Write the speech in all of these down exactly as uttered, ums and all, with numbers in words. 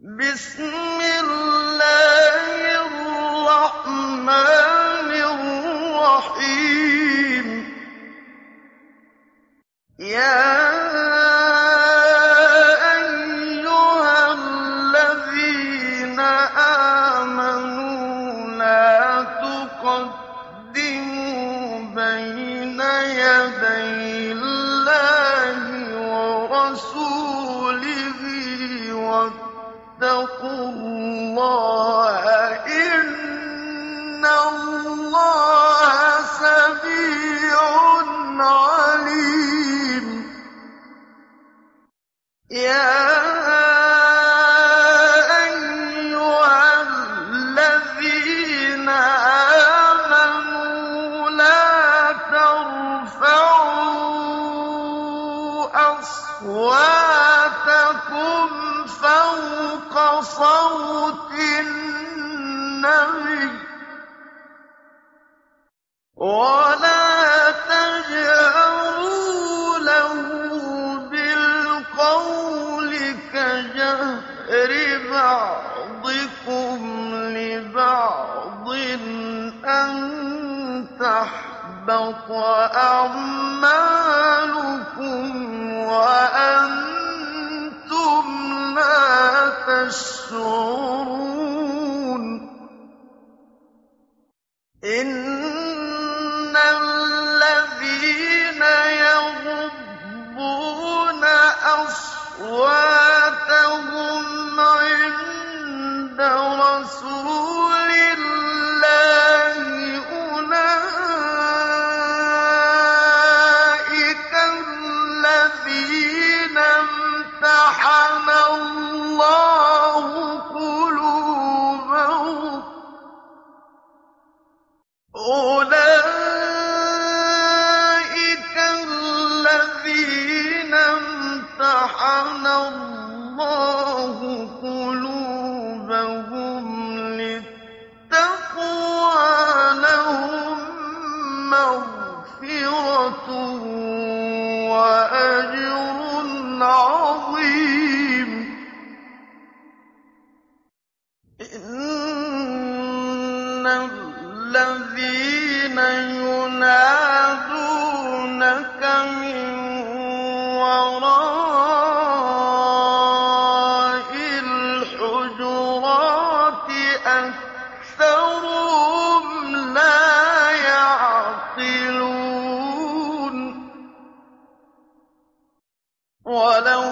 بسم الله الرحمن الرحيم يا أيها الذين آمنوا لا تقدموا بين يدي الله ورسوله واتقوا الله إن الله سميع عليم يا أيها الذين آمنوا لا ترفعوا أصواتكم فوق صوت النبي ولا تجهروا له بالقول كجهر بعضكم لبعض أن تحبط أعمالكم وأنتم لا تشعرون إن الذين يغضون أصواتهم عند رسول الله أولئك الذين امتحن الله قلوبهم أولئك الذين امتحن الله قلوبهم للتقوى لهم مغفرة وأجر عظيم إن الذين ينادونك من وراء الحجرات أكثرهم لا يعقلون ولو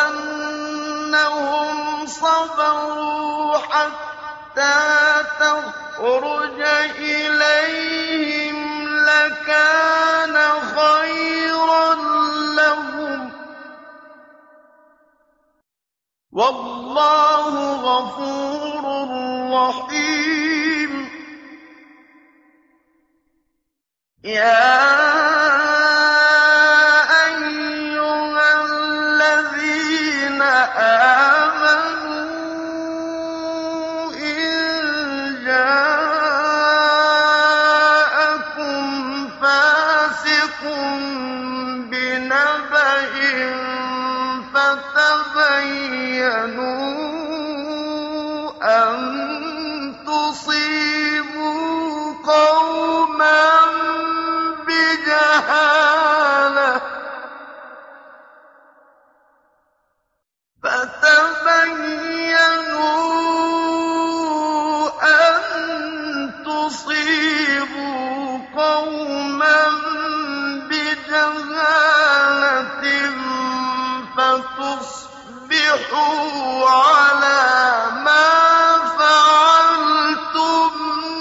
أنهم صبروا حتى تخرج إليهم لكان خيرا لهم والله غفور رحيم يا أيها الذين آمنوا إن جاءكم فاسق بنبأ فتبينوا أن تصيبوا قوما بجهالة فتبينوا أن تصيبوا قوما بجهالة فتصبحوا على ما فعلتم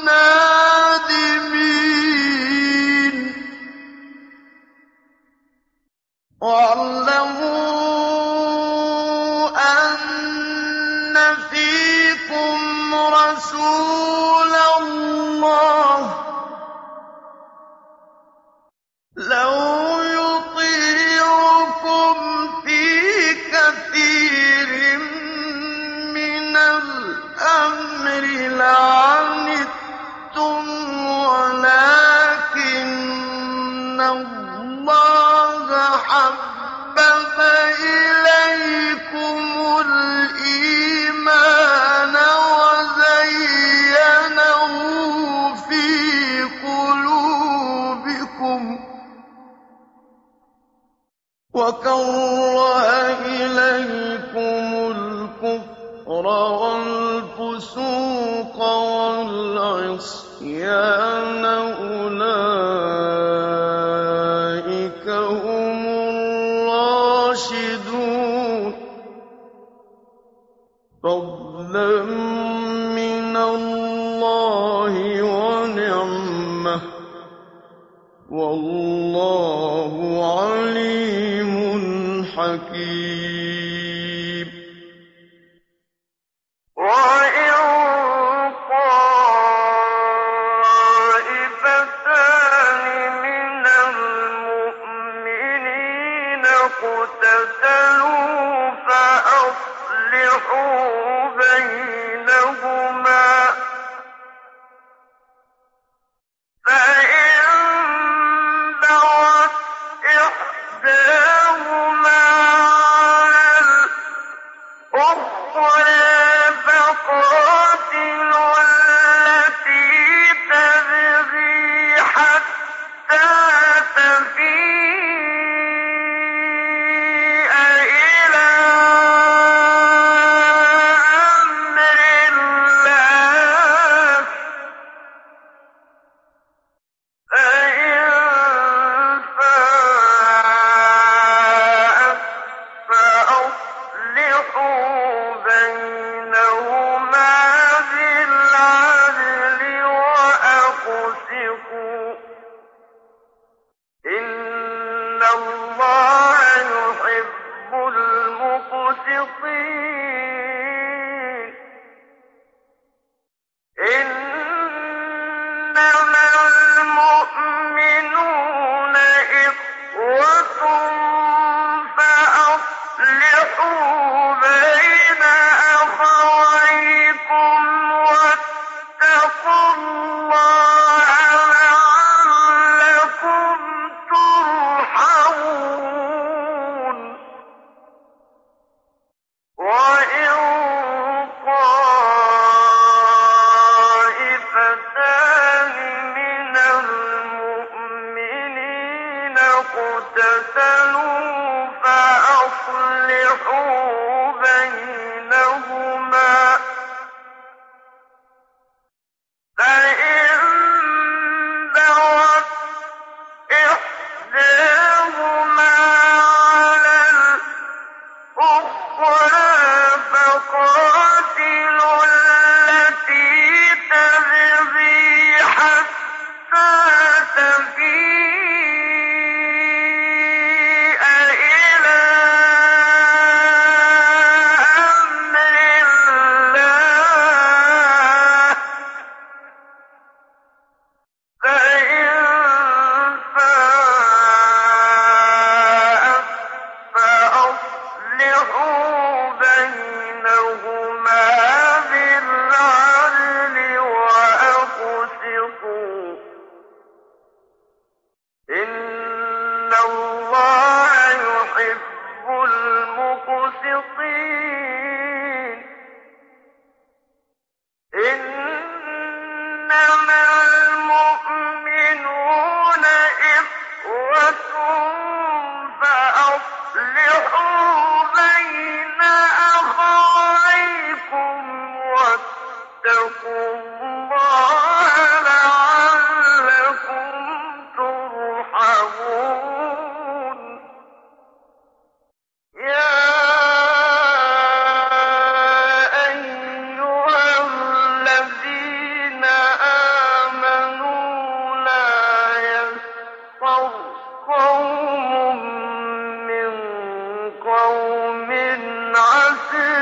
نادمين واعلموا أن فيكم رسول الله لو يطيعكم في كثير من الأمر لعنتم ولكن الله حبب إليكم الإيمان وَالْفُسُوقَ وَالْعِصْيَانَ أُولَٰئِكَ هُمُ الرَّاشِدُونَ فَضْلًا مِّنَ اللَّهِ وَنِعْمَةً ۚ وَاللَّهُ عَلِيمٌ حَكِيمٌ. وَإِن طَائِفَتَانِ مِنَ الْمُؤْمِنِينَ اقْتَتَلُوا فَأَصْلِحُوا بَيْنَهُمَا ۖ فَإِن بَغَتْ إِحْدَاهُمَا عَلَى الْأُخْرَىٰ فَقَاتِلُوا الَّتِي تَبْغِي حَتَّىٰ تَفِيءَ إِلَىٰ أَمْرِ اللَّهِ ۚ فَإِن فَاءَتْ فَأَصْلِحُوا بَيْنَهُمَا بِالْعَدْلِ وَأَقْسِطُوا ۖ إِنَّ اللَّهَ يُحِبُّ الْمُقْسِطِينَ. إِنَّمَا الْمُؤْمِنُونَ إِخْوَةٌ فَأَصْلِحُوا بَيْنَ أَخَوَيْكُمْ وَاتَّقُوا اللَّهَ لَعَلَّكُمْ تُرْحَمُونَ. وَإِن طَائِفَتَانِ مِنَ الْمُؤْمِنِينَ اقْتَتَلُوا فَأَصْلِحُوا بَيْنَهُمَا ۖ فَإِن بَغَتْ إِحْدَاهُمَا عَلَى الْأُخْرَىٰ فَقَاتِلُوا الَّتِي تَبْغِي حَتَّىٰ تَفِيءَ إِلَىٰ أَمْرِ اللَّهِ ۚ فَإِن فَاءَتْ فَأَصْلِحُوا بَيْنَهُمَا بِالْعَدْلِ وَأَقْسِطُوا ۖ إِنَّ اللَّهَ يُحِبُّ الْمُقْسِطِينَ. إِنَّمَا الْمُؤْمِنُونَ إِخْوَةٌ فَأَصْلِحُوا بَيْنَ أَخَوَيْكُمْ وَاتَّقُوا اللَّهَ لَعَلَّكُمْ تُرْحَمُونَ. يَا أَيُّهَا الَّذِينَ آمَنُوا لَا يَسْخَرْ قَوْمٌ مِّن قَوْمٍ عَسَىٰ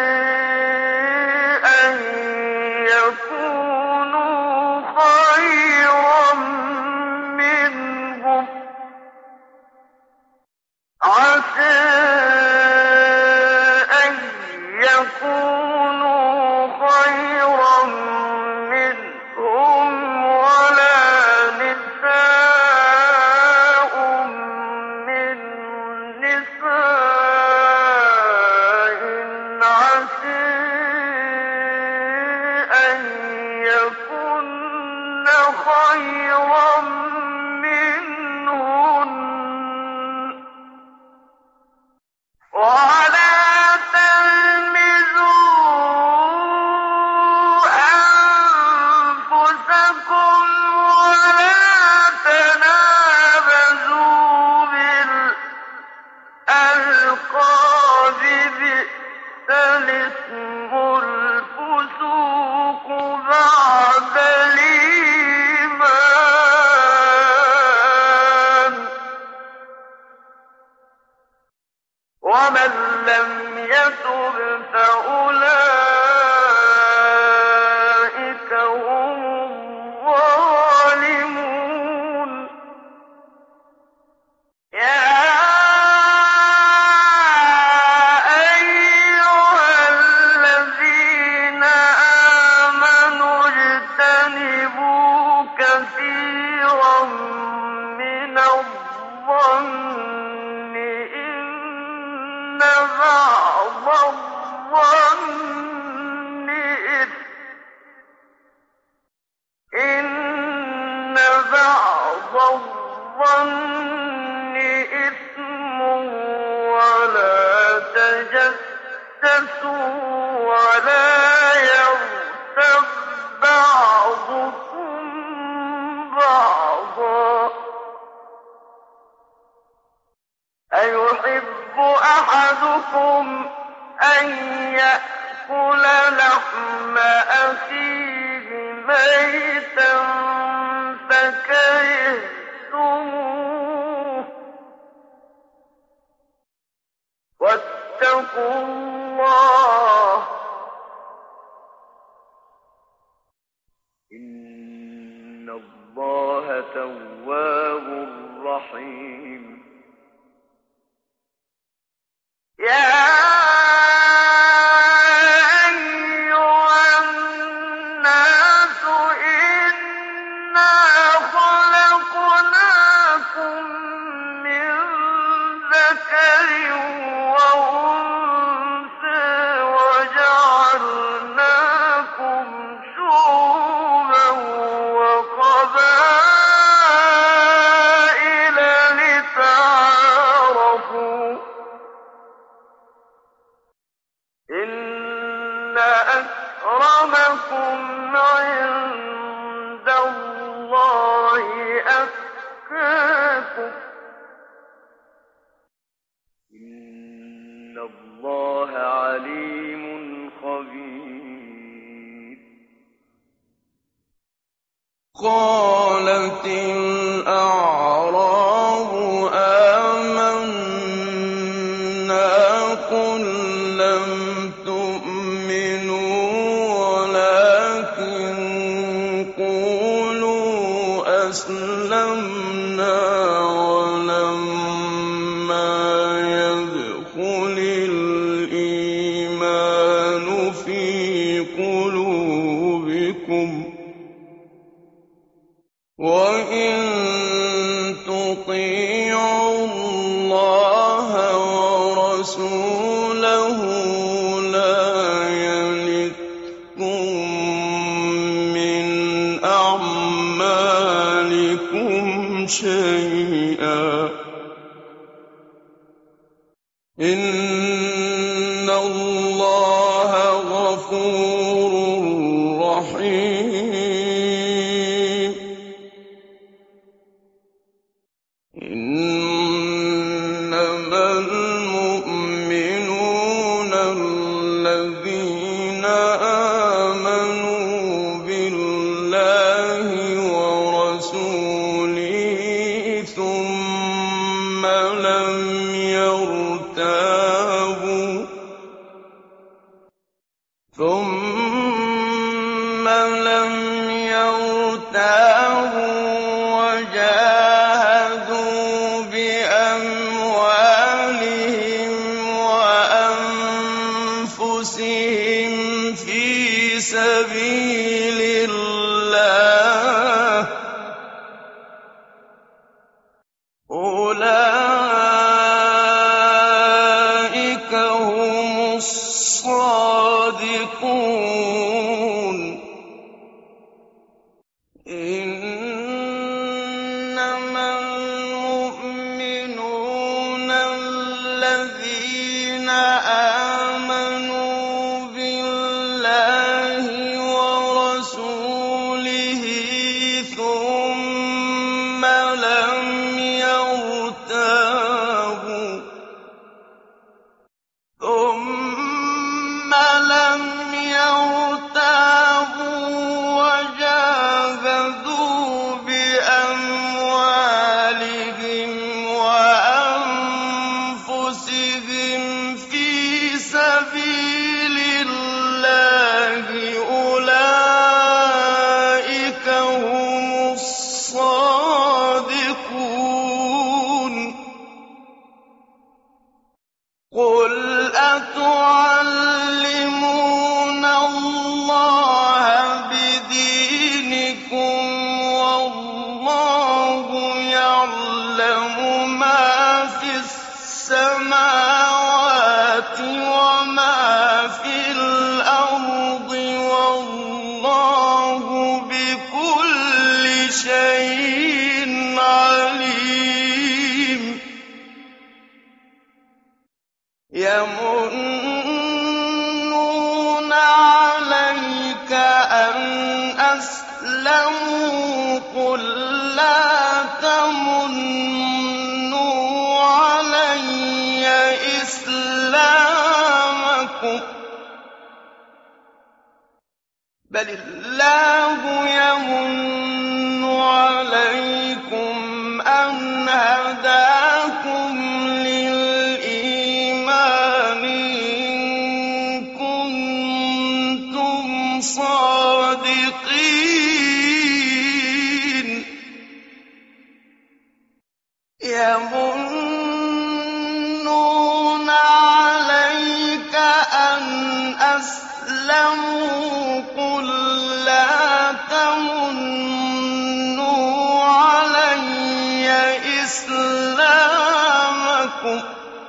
أَن يَكُونُوا خَيْرًا مِّنْهُمْ وَلَا نِسَاءٌ مِّن نِّسَاءٍ عَسَىٰ أَن يَكُنَّ خَيْرًا مِّنْهُنَّ ۖ وَلَا تَلْمِزُوا أَحَدُكُمْ أَن يَأْكُلَ لَحْمَ أَخِيهِ مَيْتًا فَكَرِهْتُمُوهُ ۚ وَاتَّقُوا اللَّهَ ۚ إِنَّ اللَّهَ تَوَّابٌ رَّحِيمٌ. يَا أَيُّهَا النَّاسُ إِنَّا خَلَقْنَاكُم مِّن ذَكَرٍ وَأُنثَىٰ وَجَعَلْنَاكُمْ شُعُوبًا وَقَبَائِلَ لِتَعَارَفُوا ۚ إِنَّ أَكْرَمَكُمْ عِندَ اللَّهِ أَتْقَاكُمْ ۚ إِنَّ اللَّهَ عَلِيمٌ خَبِيرٌ. قَالَتِ الْأَعْرَابُ آمَنَّا ۖ قُل لَّمْ تُؤْمِنُوا وَلَٰكِن قُولُوا أَسْلَمْنَا وَلَمَّا يَدْخُلِ الْإِيمَانُ فِي قُلُوبِكُمْ ۖ وَإِن تُطِيعُوا اللَّهَ وَرَسُولَهُ لَا يَلِتْكُم مِّنْ أَعْمَالِكُمْ شَيْئًا ۚ إِنَّ اللَّهَ غَفُورٌ رَّحِيمٌ. إِنَّمَا الْمُؤْمِنُونَ الَّذِينَ آمَنُوا بِاللَّهِ وَرَسُولِهِ ثُمَّ لَمْ يَرْتَابُوا وَجَاهَدُوا بِأَمْوَالِهِمْ وَأَنفُسِهِمْ فِي سَبِيلِ اللَّهِ ۚ أُولَٰئِكَ هُمُ الصَّادِقُونَ. إِنَّمَا الْمُؤْمِنُونَ الَّذِينَ آمَنُوا بِاللَّهِ وَرَسُولِهِ ثُمَّ لَمْ يَرْتَابُوا وَجَاهَدُوا بِأَمْوَالِهِمْ وَأَنفُسِهِمْ فِي سَبِيلِ اللَّهِ ۚ أُولَٰئِكَ هُمُ الصَّادِقُونَ. قُلْ أَتُعَلِّمُونَ اللَّهَ بِدِينِكُمْ وَاللَّهُ يَعْلَمُ مَا فِي السَّمَاوَاتِ وَمَا فِي الْأَرْضِ ۚ وَاللَّهُ بِكُلِّ شَيْءٍ عَلِيمٌ. يَمُنُّونَ عَلَيْكَ أَنْ أَسْلَمُوا ۖ قُل لَّا تَمُنُّوا عَلَيَّ إِسْلَامَكُم بل الله يمن عليكم أن هداكم للإيمان إن كنتم صادقين يمنون عليك أن أسلموا قل لا تمنوا علي إسلامكم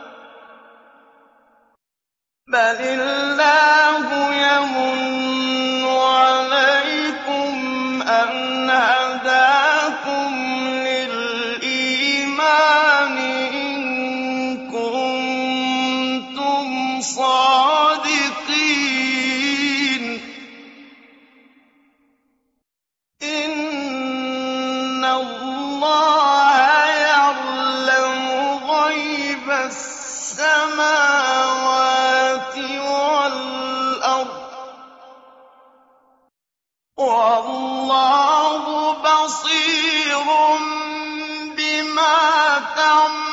بل الله يمن عليكم أن هداكم للإيمان إن كنتم صادقين إن الله يعلم غيب السماوات والأرض والله بصير بما تعملون